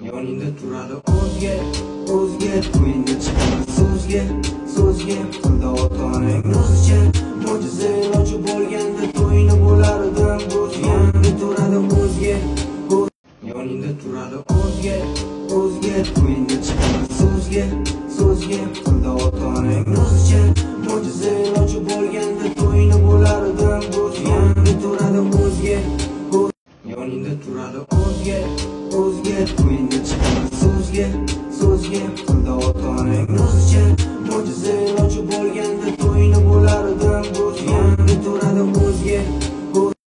yoningda turadi o'zga to'yingda chiqmas so'zga qildi ota-onang o'zicha mo'jiza iloji bo'lganda to'yini bo'lardim bo'z yoningda turadi o'zga yoningda turadi o'zga to'yingda chiqmas so'zga qildi ota-onang o'zicha mo'jiza iloji bo'lganda to'yini bo'lardim bo'z yoningda turadi o'zga yoningda turadi o'zga to'yingda chiqmas so'zga